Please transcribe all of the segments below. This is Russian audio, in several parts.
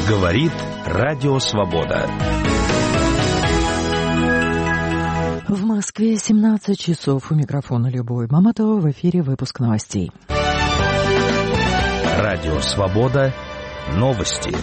Говорит Радио Свобода. В Москве 17 часов. У микрофона Любовь Маматова. В эфире выпуск новостей. Радио Свобода. Новости.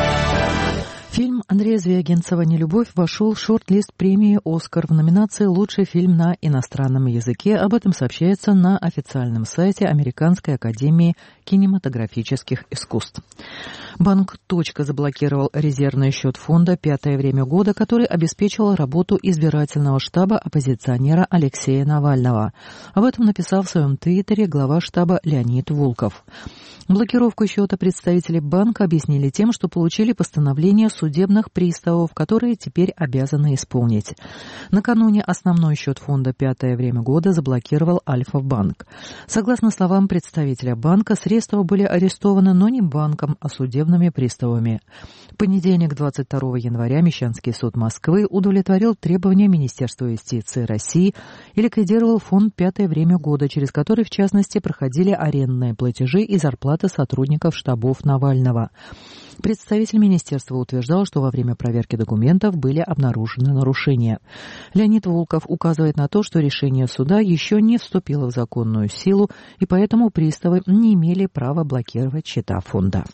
Фильм Андрея Звягинцева «Нелюбовь» вошел в шорт-лист премии «Оскар» в номинации «Лучший фильм на иностранном языке». Об этом сообщается на официальном сайте Американской академии кинематографических искусств. Банк «Точка» заблокировал резервный счет фонда «Пятое время года», который обеспечивал работу избирательного штаба оппозиционера Алексея Навального. Об этом написал в своем твиттере глава штаба Леонид Волков. Блокировку счета представители банка объяснили тем, что получили постановление судебных приставов, которые теперь обязаны исполнить. Накануне основной счет фонда «Пятое время года» заблокировал Альфа-банк. Согласно словам представителя банка, средства были арестованы, но не банком, а судебными приставами. В понедельник, 22 января, Мещанский суд Москвы удовлетворил требования Министерства юстиции России и ликвидировал фонд «Пятое время года», через который, в частности, проходили арендные платежи и зарплаты сотрудников штабов Навального. Представитель министерства утверждал, что во время проверки документов были обнаружены нарушения. Леонид Волков указывает на то, что решение суда еще не вступило в законную силу, и поэтому приставы не имели права блокировать счета фонда.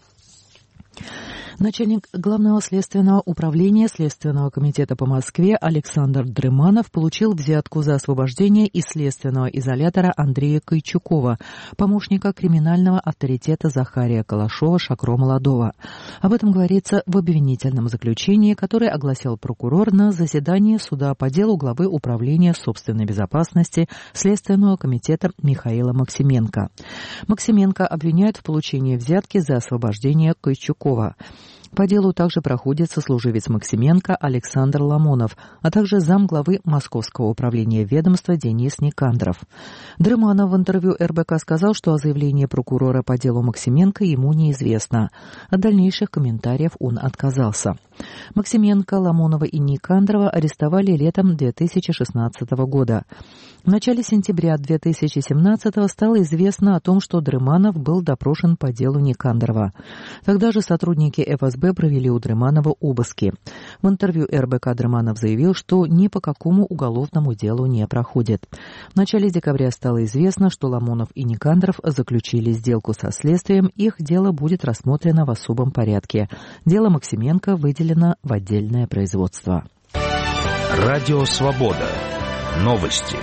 Начальник Главного следственного управления Следственного комитета по Москве Александр Дрыманов получил взятку за освобождение из следственного изолятора Андрея Кайчукова, помощника криминального авторитета Захария Калашова-Шакро-Молодого. Об этом говорится в обвинительном заключении, которое огласил прокурор на заседании суда по делу главы управления собственной безопасности Следственного комитета Михаила Максименко. Максименко обвиняют в получении взятки за освобождение Кайчукова. По делу также проходит сослуживец Максименко Александр Ламонов, а также замглавы Московского управления ведомства Денис Никандров. Дрыманов в интервью РБК сказал, что о заявлении прокурора по делу Максименко ему неизвестно. От дальнейших комментариев он отказался. Максименко, Ламонова и Никандрова арестовали летом 2016 года. В начале сентября 2017 стало известно о том, что Дрыманов был допрошен по делу Никандрова. Тогда же сотрудники ФСБ провели у Дрыманова обыски. В интервью РБК Дрыманов заявил, что ни по какому уголовному делу не проходит. В начале декабря стало известно, что Ламонов и Никандров заключили сделку со следствием, их дело будет рассмотрено в особом порядке. Дело Максименко выделено в отдельное производство. Радио Свобода. Новости.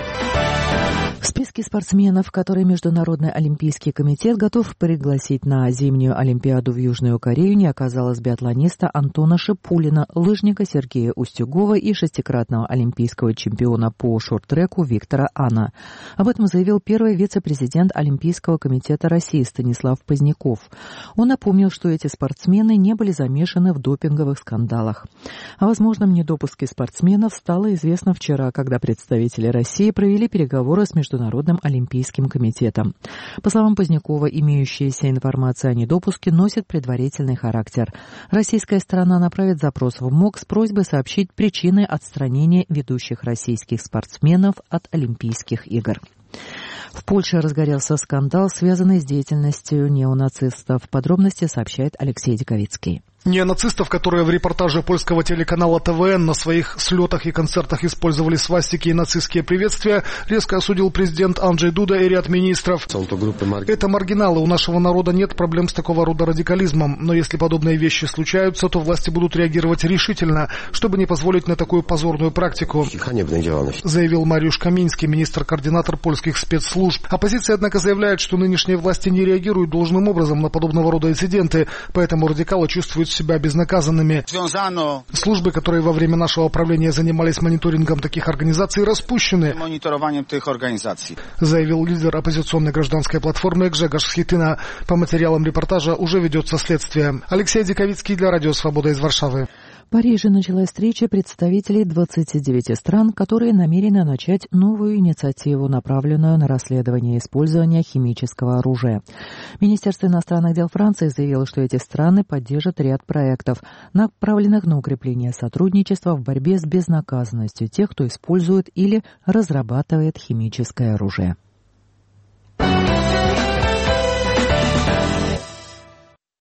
В списке спортсменов, которые Международный олимпийский комитет готов пригласить на зимнюю олимпиаду в Южную Корею, не оказалось биатлониста Антона Шипулина, лыжника Сергея Устюгова и шестикратного олимпийского чемпиона по шорт-треку Виктора Ана. Об этом заявил первый вице-президент Олимпийского комитета России Станислав Поздняков. Он напомнил, что эти спортсмены не были замешаны в допинговых скандалах. О возможном недопуске спортсменов стало известно вчера, когда представители России провели переговоры с Международным олимпийским комитетом. По словам Позднякова, имеющаяся информация о недопуске носит предварительный характер. Российская сторона направит запрос в МОК с просьбой сообщить причины отстранения ведущих российских спортсменов от Олимпийских игр. В Польше разгорелся скандал, связанный с деятельностью неонацистов. Подробности сообщает Алексей Диковицкий. Неонацистов, которые в репортаже польского телеканала ТВН на своих слетах и концертах использовали свастики и нацистские приветствия, резко осудил президент Анджей Дуда и ряд министров. Это маргиналы, у нашего народа нет проблем с такого рода радикализмом, но если подобные вещи случаются, то власти будут реагировать решительно, чтобы не позволить на такую позорную практику, заявил Мариуш Каминский, министр-координатор польских спецслужб. Оппозиция, однако, заявляет, что нынешние власти не реагируют должным образом на подобного рода инциденты, поэтому радикалы чувствуют себя безнаказанными. Службы, которые во время нашего правления занимались мониторингом таких организаций, распущены, заявил лидер оппозиционной гражданской платформы Гжегош Схитына. По материалам репортажа уже ведется следствие. Алексей Диковицкий для Радио Свобода из Варшавы. В Париже началась встреча представителей 29 стран, которые намерены начать новую инициативу, направленную на расследование использования химического оружия. Министерство иностранных дел Франции заявило, что эти страны поддержат ряд проектов, направленных на укрепление сотрудничества в борьбе с безнаказанностью тех, кто использует или разрабатывает химическое оружие.